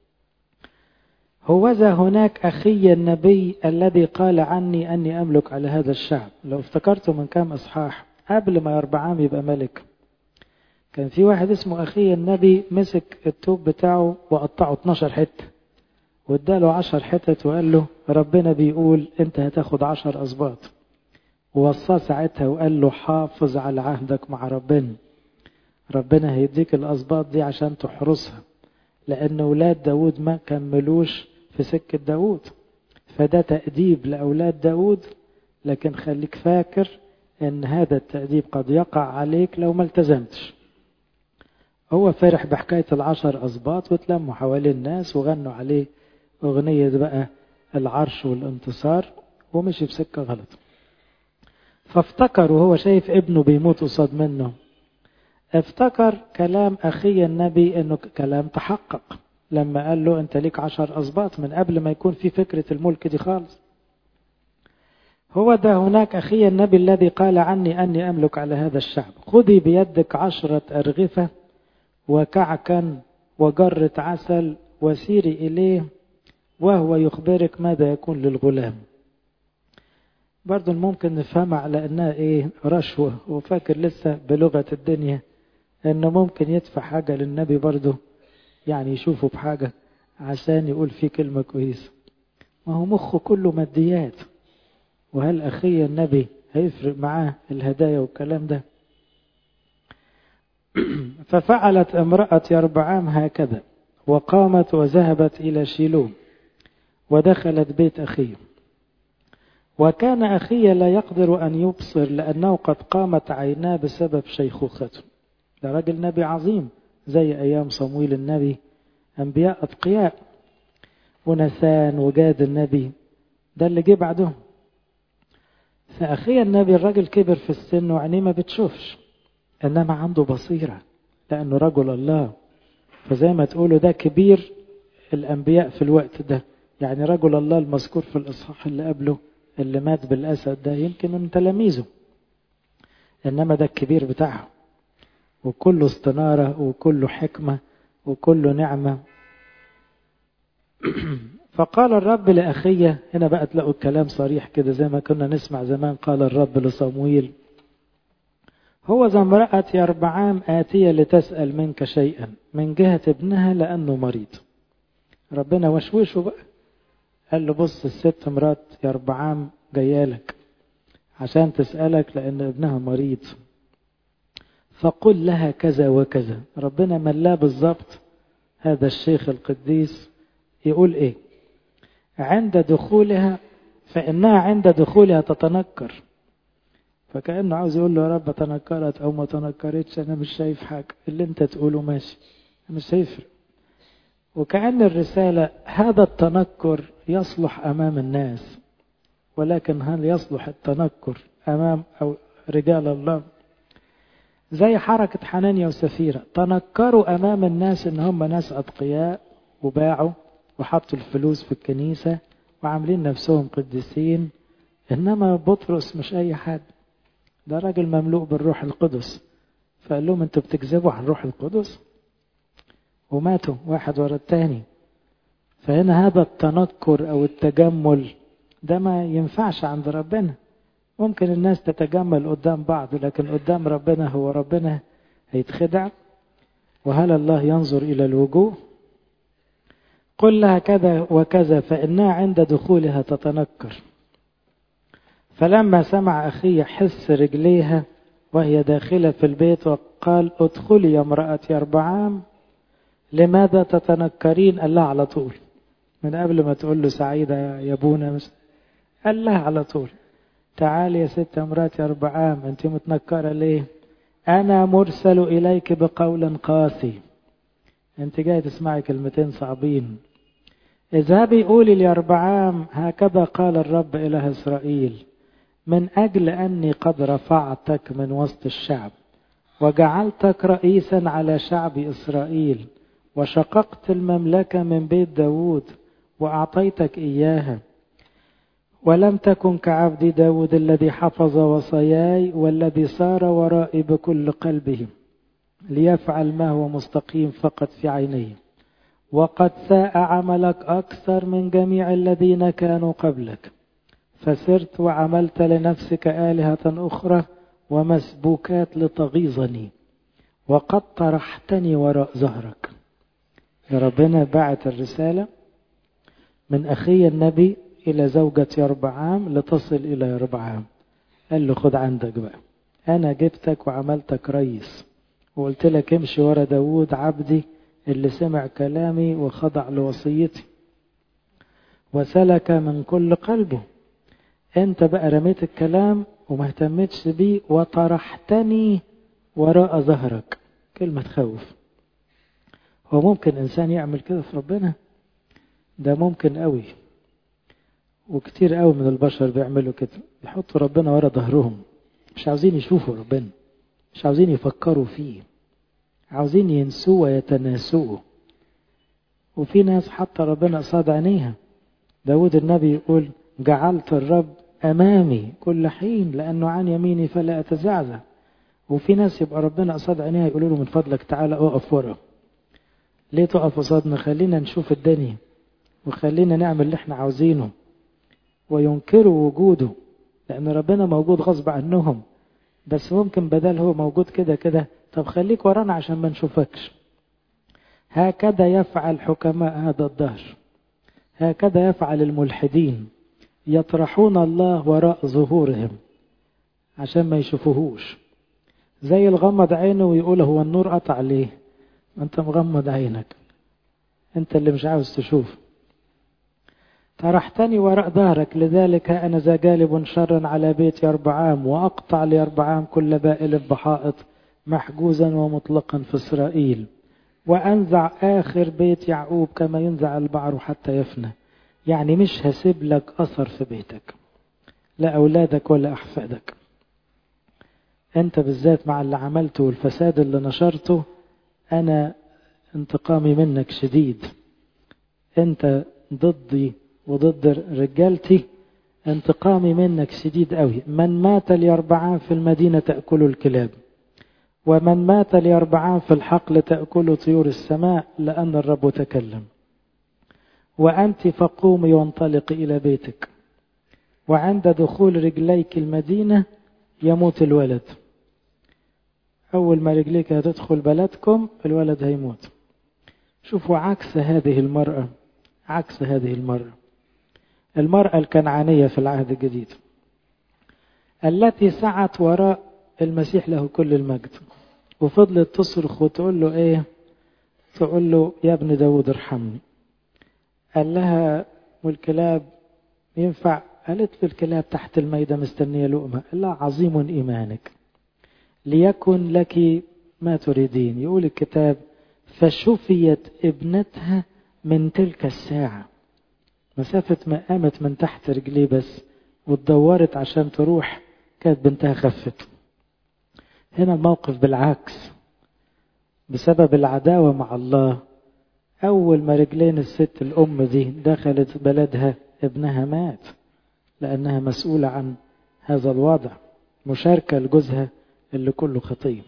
هوذا هناك أخي النبي الذي قال عني أني أملك على هذا الشعب. لو افتكرتوا من كام إصحاح قبل ما يربعام يبقى ملك، كان في واحد اسمه أخي النبي مسك التوب بتاعه وقطعه اتناشر حتة واداله عشر حتت وقال له ربنا بيقول انت هتاخد عشر أسباط. ووصاه ساعتها وقال له حافظ على عهدك مع ربنا، ربنا هيديك الأسباط دي عشان تحرسها، لأن أولاد داود ما كملوش في سكة داود. فده تأديب لأولاد داود، لكن خليك فاكر أن هذا التأديب قد يقع عليك لو ما التزمتش. هو فرح بحكاية العشر أسباط وتلموا حوالين الناس وغنوا عليه أغنية بقى العرش والانتصار، ومشي بسكة غلط. فافتكر وهو شايف ابنه بيموت قصاد منه، افتكر كلام أخي النبي أنه كلام تحقق لما قال له أنت ليك عشر أسباط من قبل ما يكون في فكرة الملك دي خالص. هو ده هناك أخي النبي الذي قال عني أني أملك على هذا الشعب، خذي بيدك عشرة أرغفة وكعكا وجرة عسل وسيري إليه وهو يخبرك ماذا يكون للغلام. برضو ممكن نفهمها على أنها إيه رشوة، وفاكر لسه بلغة الدنيا أنه ممكن يدفع حاجة للنبي برضو، يعني يشوفه بحاجة عشان يقول فيه كلمة كويسة. ما هو مخه كله ماديات، وهل أخي النبي هيفرق معاه الهدايا والكلام ده؟ ففعلت امرأة يربعام هكذا، وقامت وذهبت إلى شيلو ودخلت بيت أخيه. وكان أخي لا يقدر أن يبصر لأنه قد قامت عيناه بسبب شيخوخته. ده راجل نبي عظيم زي أيام صمويل النبي، أنبياء أتقياء، ونثان وجاد النبي، ده اللي جه بعدهم. فأخي النبي الراجل كبر في السن وعينيه ما بتشوفش، إنما عنده بصيرة لأنه رجل الله. فزي ما تقولوا ده كبير الأنبياء في الوقت ده، يعني رجل الله المذكور في الإصحاح اللي قبله اللي مات بالأسد ده يمكن من تلاميذه، إنما ده الكبير بتاعه، وكله استنارة وكله حكمة وكله نعمة. فقال الرب لأخيه، هنا بقى تلاقوا الكلام صريح كده زي ما كنا نسمع زمان، قال الرب لصمويل: هو ذا امرأة يربعام آتية لتسأل منك شيئا من جهة ابنها لأنه مريض. ربنا وشوشه بقى، قال له بص الست مرات يربعام جايالك عشان تسألك لأن ابنها مريض، فقل لها كذا وكذا. ربنا ملاه بالضبط هذا الشيخ القديس يقول ايه؟ عند دخولها، فإنها عند دخولها تتنكر. فكأنه عاوز يقول له يا رب تنكرت أو ما تنكرتش أنا مش شايف حاجة، اللي انت تقوله ماشي مش هيفرق. وكأن الرسالة هذا التنكر يصلح أمام الناس، ولكن هل يصلح التنكر أمام أو رجال الله؟ زي حركة حنانيا وسفيرة، تنكروا أمام الناس إن هم ناس أتقياء وباعوا وحطوا الفلوس في الكنيسة وعاملين نفسهم قديسين، إنما بطرس مش أي حد، ده راجل مملوء بالروح القدس. فقال لهم انتوا بتكذبوا عن الروح القدس، وماتوا واحد ورا التاني. فهنا هذا التنكر أو التجمل ده ما ينفعش عند ربنا. ممكن الناس تتجمل قدام بعض، لكن قدام ربنا هو ربنا هيتخدع؟ وهل الله ينظر إلى الوجوه؟ قل لها كذا وكذا فإنها عند دخولها تتنكر. فلما سمع أخي حس رجليها وهي داخلة في البيت وقال ادخلي يا امرأة يربعام لماذا تتنكرين؟ قال لها على طول، من قبل ما تقول له سعيدة يا ابونا مش... قال لها على طول تعالي يا ست امرأة يربعام انت متنكرة ليه؟ أنا مرسل إليك بقول قاسي. انت جاي تسمعي كلمتين صعبين. اذهبي قولي ليربعام هكذا قال الرب إله إسرائيل: من أجل أني قد رفعتك من وسط الشعب وجعلتك رئيسا على شعب إسرائيل وشققت المملكة من بيت داود وأعطيتك إياها، ولم تكن كعبد داود الذي حفظ وصاياي والذي سار ورائي بكل قلبه ليفعل ما هو مستقيم فقط في عينيه، وقد ساء عملك أكثر من جميع الذين كانوا قبلك، فسرت وعملت لنفسك آلهة أخرى ومسبوكات لتغيظني، وقد طرحتني وراء ظهرك. يا ربنا بعت الرسالة من أخي النبي إلى زوجة يربعام لتصل إلى يربعام. قال له خد عندك بقى، أنا جبتك وعملتك رئيس وقلت لك امشي ورا داود عبدي اللي سمع كلامي وخضع لوصيتي وسلك من كل قلبه. انت بقى رميت الكلام وما اهتمتش بيه وطرحتني وراء ظهرك. كلمة تخوف. هو ممكن انسان يعمل كده في ربنا؟ ده ممكن قوي، وكتير قوي من البشر بيعملوا كده، يحطوا ربنا ورا ظهرهم، مش عاوزين يشوفوا ربنا، مش عاوزين يفكروا فيه، عاوزين ينسوه ويتناسوه. وفي ناس حتى ربنا قصاد عينيها. داود النبي يقول جعلت الرب أمامي كل حين لأنه عن يميني فلا أتزعزع. وفي ناس يبقى ربنا قصاد عينيها يقولوا له من فضلك تعالى اقف ورا. ليه تقف قصادنا؟ خلينا نشوف الدنيا وخلينا نعمل اللي احنا عاوزينه. وينكروا وجوده لأن ربنا موجود غصب عنهم، بس ممكن بدل هو موجود كده كده طب خليك ورانا عشان ما نشوفكش. هكذا يفعل حكماء هذا الدهر، هكذا يفعل الملحدين، يطرحون الله وراء ظهورهم عشان ما يشوفوهوش، زي الغمض عينه ويقول هو النور قطع ليه؟ انت مغمض عينك، انت اللي مش عاوز تشوف. طرحتني وراء ظهرك، لذلك أنا ذا جالب شرا على بيت يربعام، وأقطع ليربعام كل بائل بحائط محجوزا ومطلقا في إسرائيل، وأنزع آخر بيت يعقوب كما ينزع البعر حتى يفنى. يعني مش هسيب لك أثر في بيتك، لا أولادك ولا أحفادك. أنت بالذات مع اللي عملته والفساد اللي نشرته، أنا انتقامي منك شديد. أنت ضدي وضد رجالتي، انتقامي منك شديد قوي. من مات ليربعام في المدينة تأكل الكلاب، ومن مات ليربعام في الحقل تأكل طيور السماء، لأن الرب تكلم. وأنت فقومي وانطلقي إلى بيتك، وعند دخول رجليك المدينة يموت الولد. أول ما رجليك هتدخل بلدكم الولد هيموت. شوفوا عكس هذه المرأة، عكس هذه المرأة، المرأة الكنعانية في العهد الجديد التي سعت وراء المسيح له كل المجد، وفضلت تصرخ وتقول له ايه؟ تقول له يا ابن داود ارحمني. قال لها والكلاب ينفع؟ قالت له الكلاب تحت الميدة مستنية لقمة. قال لها عظيم إيمانك، ليكن لك ما تريدين. يقول الكتاب فشفيت ابنتها من تلك الساعة. مسافة ما قامت من تحت رجليه بس وتدورت عشان تروح، كانت بنتها خفت. هنا الموقف بالعكس، بسبب العداوة مع الله. أول ما رجلين الست الأم دي دخلت بلدها ابنها مات، لأنها مسؤولة عن هذا الوضع، مشاركة لجوزها اللي كله خطية.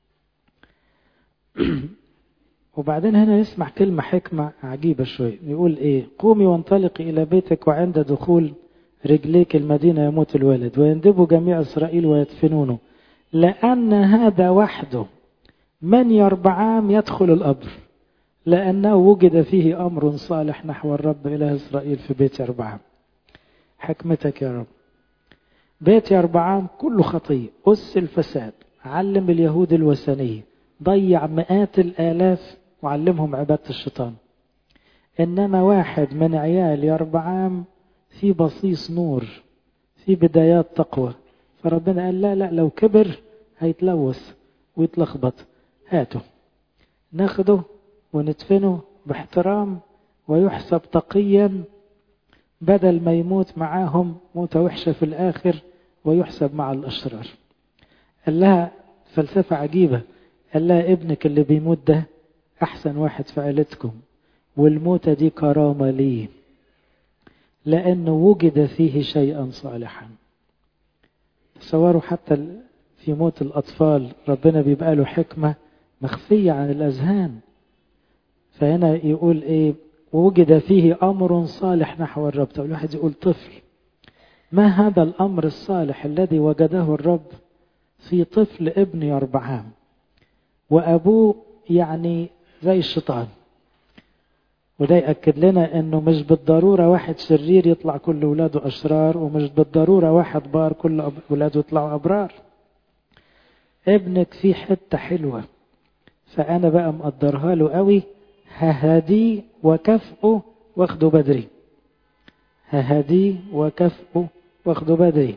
وبعدين هنا نسمع كلمة حكمة عجيبة شوية، يقول ايه؟ قومي وانطلقي إلى بيتك، وعند دخول رجليك المدينة يموت الولد، ويندب جميع إسرائيل ويدفنونه، لأن هذا وحده من يربعام يدخل القبر، لأنه وجد فيه أمر صالح نحو الرب إله إسرائيل في بيت يربعام. حكمتك يا رب. بيت يربعام كله خطية، أس الفساد، علم اليهود الوثنية، ضيع مئات الآلاف وعلمهم عبادة الشيطان. إنما واحد من عيال يربعام في بصيص نور، في بدايات تقوى. فربنا قال لا لا، لو كبر هيتلوث ويتلخبط، هاته ناخده وندفنه باحترام ويحسب تقيا، بدل ما يموت معاهم موتة وحشة في الآخر ويحسب مع الأشرار. قال لها فلسفة عجيبة، قال لها ابنك اللي بيموت ده أحسن واحد في عيلتكم، والموتة دي كرامة ليه، لأنه وجد فيه شيئا صالحا. تصوروا حتى في موت الأطفال ربنا بيبقى له حكمة مخفية عن الأذهان. فهنا يقول إيه؟ ووجد فيه أمر صالح نحو الرب. طب الواحد يقول طفل، ما هذا الأمر الصالح الذي وجده الرب في طفل ابن يربعام وأبوه يعني زي الشيطان؟ وده يأكد لنا أنه مش بالضرورة واحد شرير يطلع كل أولاده أشرار، ومش بالضرورة واحد بار كل أولاده يطلعوا أبرار. ابنك فيه حتة حلوة، فأنا بقى مقدرها له قوي، ههدي وكفئه واخده بدري، ههدي وكفئه واخده بدري،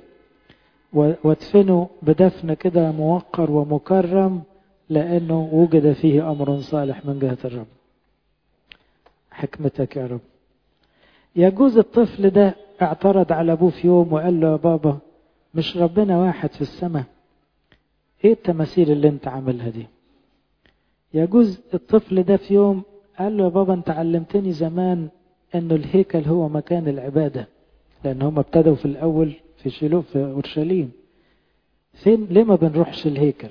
وادفنه بدفن كده موقر ومكرم، لأنه وجد فيه أمر صالح من جهة الرب. حكمتك يا رب. يجوز الطفل ده اعترض على أبوه في يوم وقال له يا بابا مش ربنا واحد في السماء؟ ايه التماثيل اللي انت عاملها دي؟ يجوز الطفل ده في يوم قال له يا بابا انت علمتني زمان انه الهيكل هو مكان العبادة، لان هم ابتدوا في الاول في شيلو في اورشليم، فين ليه ما بنروحش الهيكل؟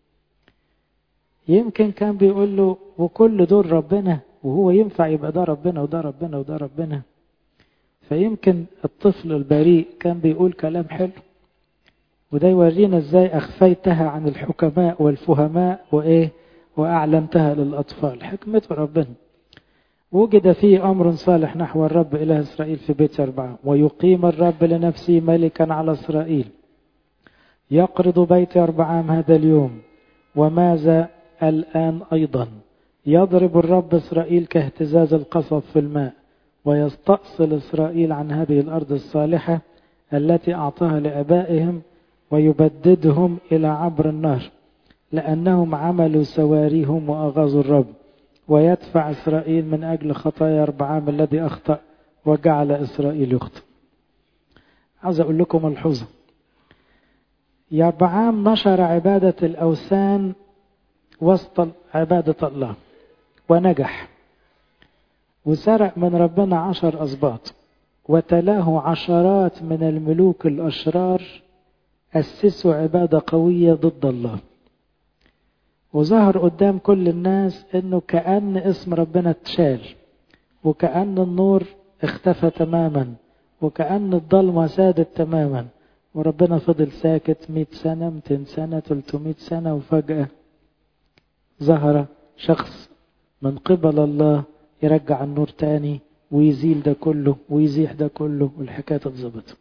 يمكن كان بيقول له وكل دول ربنا، وهو ينفع يبقى ده ربنا وده ربنا وده ربنا؟ فيمكن الطفل البريء كان بيقول كلام حلو، وده يورينا ازاي اخفيتها عن الحكماء والفهماء وايه واعلنتها للاطفال. حكمة ربنا. وجد فيه أمر صالح نحو الرب إله إسرائيل في بيت يربعام، ويقيم الرب لنفسه ملكا على إسرائيل، يقرض بيت يربعام هذا اليوم، وماذا الآن أيضا يضرب الرب إسرائيل كاهتزاز القصب في الماء، ويستأصل إسرائيل عن هذه الأرض الصالحة التي أعطاها لآبائهم، ويبددهم إلى عبر النهر، لأنهم عملوا سواريهم وأغاظوا الرب، ويدفع إسرائيل من أجل خطايا يربعام الذي أخطأ وجعل إسرائيل يخطئ. عاوز أقول لكم ملحوظة، يربعام نشر عبادة الأوثان وسط عبادة الله ونجح، وسرق من ربنا عشر أسباط، وتلاه عشرات من الملوك الأشرار أسسوا عبادة قوية ضد الله، وظهر قدام كل الناس انه كأن اسم ربنا اتشال، وكأن النور اختفى تماما، وكأن الظلمة سادت تماما، وربنا فضل ساكت مئة سنة مئتين سنة ثلاثمئة سنة، وفجأة ظهر شخص من قبل الله يرجع النور تاني ويزيل ده كله ويزيح ده كله، والحكاية تتظبط.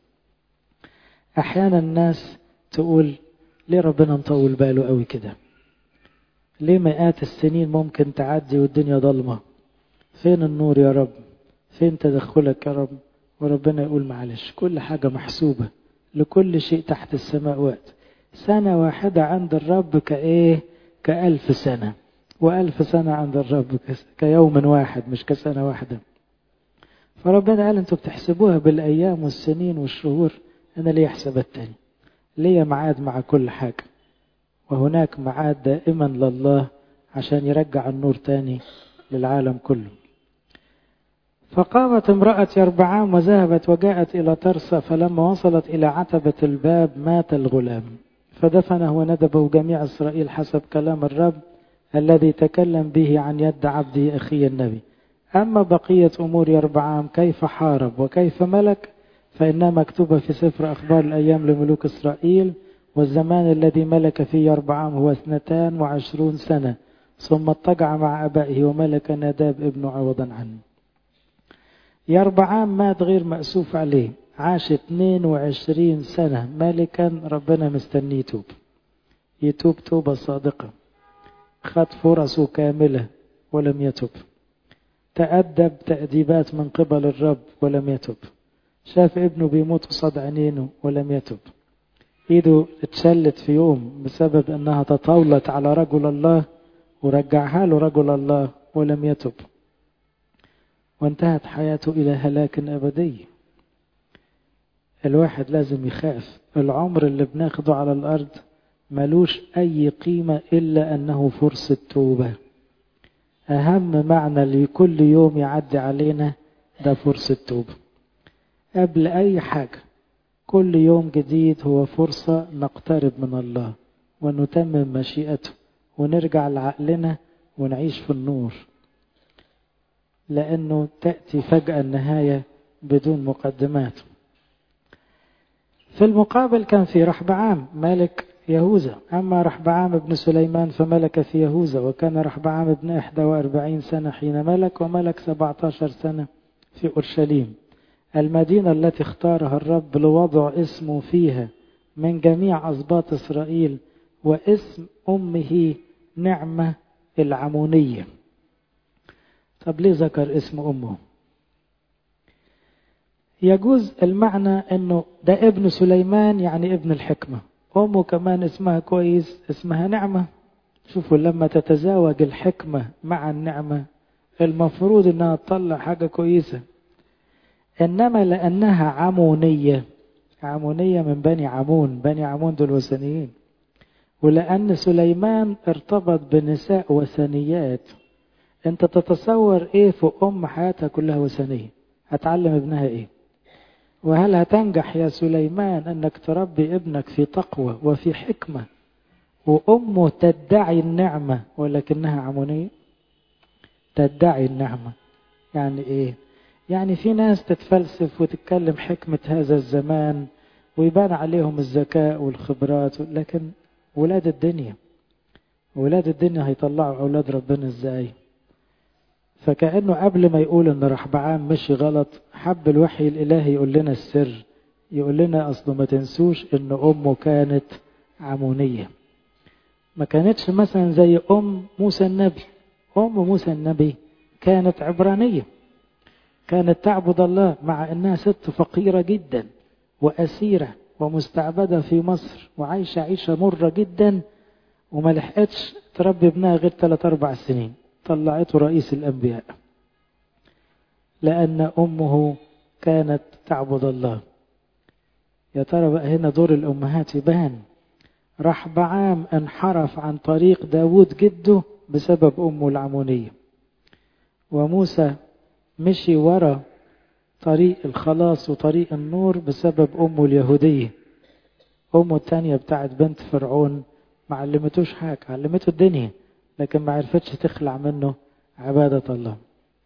احيانا الناس تقول ليه ربنا مطول باله قوي كده؟ ليه مئات السنين ممكن تعدي والدنيا ضلمة؟ فين النور يا رب؟ فين تدخلك يا رب؟ وربنا يقول معلش، كل حاجة محسوبة، لكل شيء تحت السماء وقت. سنة واحدة عند الرب كايه؟ كألف سنة، وألف سنة عند الرب كيوم واحد، مش كسنة واحدة. فربنا قال انتوا بتحسبوها بالأيام والسنين والشهور، أنا ليه أحسب التاني؟ ليه معاد مع كل حاجة، وهناك معاد دائما لله عشان يرجع النور تاني للعالم كله. فقامت امرأة يربعام وذهبت وجاءت إلى ترسى، فلما وصلت إلى عتبة الباب مات الغلام، فدفنه وندبه جميع إسرائيل حسب كلام الرب الذي تكلم به عن يد عبده أخي النبي. أما بقية أمور يربعام كيف حارب وكيف ملك فإنها مكتوبة في سفر أخبار الأيام لملوك إسرائيل. والزمان الذي ملك فيه يربعام هو اثنتان وعشرون سنة، ثم اضطجع مع أبائه وملك ناداب ابنه عوضا عنه. يربعام مات غير مأسوف عليه، عاش اثنين وعشرين سنة ملكا، ربنا مستنيه يتوب، يتوب توبة صادقة، خد فرصه كاملة ولم يتوب، تأدب تأديبات من قبل الرب ولم يتوب، شاف ابنه بيموت قصاد عينينه ولم يتوب، ايده اتشلت في يوم بسبب انها تطاولت على رجل الله ورجعها له رجل الله ولم يتوب، وانتهت حياته الى هلاك ابدي. الواحد لازم يخاف، العمر اللي بناخده على الارض ملوش اي قيمة الا انه فرصة توبة. اهم معنى لكل يوم يعدي علينا ده فرصة توبة قبل اي حاجة. كل يوم جديد هو فرصة نقترب من الله ونتمم مشيئته ونرجع لعقلنا ونعيش في النور، لأنه تأتي فجأة النهاية بدون مقدمات. في المقابل كان في رحبعام ملك يهوذا. أما رحبعام ابن سليمان فملك في يهوذا، وكان رحبعام ابن إحدى وأربعين سنة حين ملك، وملك سبعة عشر سنة في أورشليم المدينة التي اختارها الرب لوضع اسمه فيها من جميع أسباط إسرائيل، واسم أمه نعمة العمونية. طب ليه ذكر اسم أمه؟ يجوز المعنى أنه ده ابن سليمان يعني ابن الحكمة، أمه كمان اسمها كويس، اسمها نعمة. شوفوا لما تتزاوج الحكمة مع النعمة المفروض أنها تطلع حاجة كويسة. إنما لأنها عمونية، عمونية من بني عمون، بني عمون دول وثنيين، ولأن سليمان ارتبط بنساء وثنيات، انت تتصور ايه في ام حياتها كلها وثنية؟ هتعلم ابنها ايه؟ وهل هتنجح يا سليمان انك تربي ابنك في تقوى وفي حكمة وامه تدعي النعمة ولكنها عمونية؟ تدعي النعمة يعني ايه؟ يعني في ناس تتفلسف وتتكلم حكمة هذا الزمان ويبان عليهم الذكاء والخبرات، لكن ولاد الدنيا ولاد الدنيا هيطلعوا أولاد ربنا إزاي؟ فكأنه قبل ما يقول ان رحبعام مشي غلط حب الوحي الالهي يقول لنا السر، يقول لنا اصله ما تنسوش ان امه كانت عمونية، ما كانتش مثلا زي ام موسى النبي. ام موسى النبي كانت عبرانية، كانت تعبد الله مع انها ست فقيرة جدا واسيرة ومستعبدة في مصر وعايشة عيشة مرة جدا، وما لحقتش تربي ابنها غير ثلاث اربع سنين طلعته رئيس الانبياء، لان امه كانت تعبد الله. يا ترى بقى هنا دور الامهات يبان. رحبعام انحرف عن طريق داود جده بسبب امه العمونية، وموسى مشي ورا طريق الخلاص وطريق النور بسبب امه اليهودية. امه التانية بتاعت بنت فرعون ما علمتوش حاجة، علمته الدنيا لكن ما عرفتش تخلع منه عبادة الله.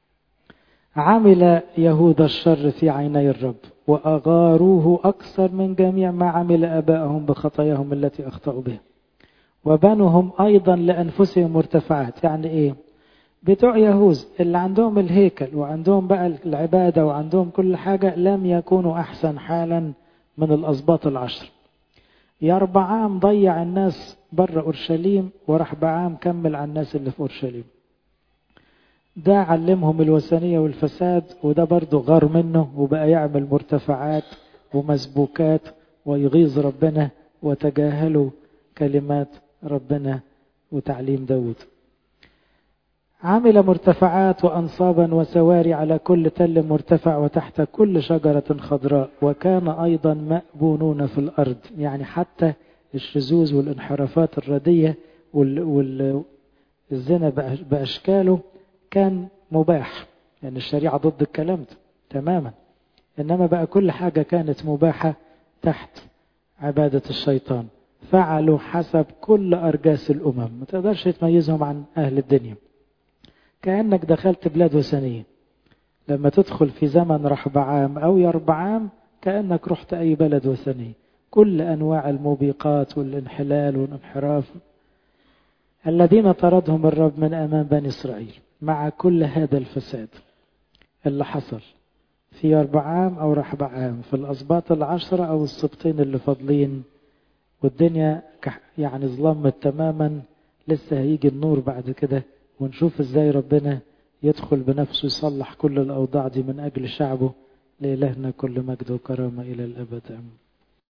عمل يهوذا الشر في عيني الرب وأغاروه أكثر من جميع ما عمل آبائهم بخطاياهم التي أخطأوا بها، وبنوهم أيضا لأنفسهم مرتفعات. يعني إيه؟ بتوع يهوذا اللي عندهم الهيكل وعندهم بقى العبادة وعندهم كل حاجة لم يكونوا أحسن حالا من الأسباط العشر. يربعام ضيع الناس بره أورشليم، ورحبعام كمل على الناس اللي في أورشليم. ده علمهم الوثنية والفساد، وده برضو غار منه وبقى يعمل مرتفعات ومسبوكات ويغيظ ربنا، وتجاهلوا كلمات ربنا وتعليم داود. عمل مرتفعات وأنصابا وسواري على كل تل مرتفع وتحت كل شجرة خضراء، وكان أيضا مأبونون في الأرض. يعني حتى الشذوذ والانحرافات الردية والزنا بأشكاله كان مباح، يعني الشريعة ضد الكلام ده تماما، إنما بقى كل حاجة كانت مباحة تحت عبادة الشيطان. فعلوا حسب كل أرجاس الأمم، ما تقدرش تميزهم عن أهل الدنيا. كأنك دخلت بلاد وثنية لما تدخل في زمن رحبعام أو يربعام، كأنك رحت أي بلد وثني. كل أنواع الموبقات والانحلال والانحراف الذين طردهم الرب من أمام بني إسرائيل. مع كل هذا الفساد اللي حصل في يربعام أو رحبعام، في الأسباط العشرة أو السبطين اللي فاضلين، والدنيا يعني ظلمت تماما، لسه هيجي النور بعد كده، ونشوف ازاي ربنا يدخل بنفسه يصلح كل الأوضاع دي من أجل شعبه. لإلهنا كل مجد وكرامة إلى الأبد.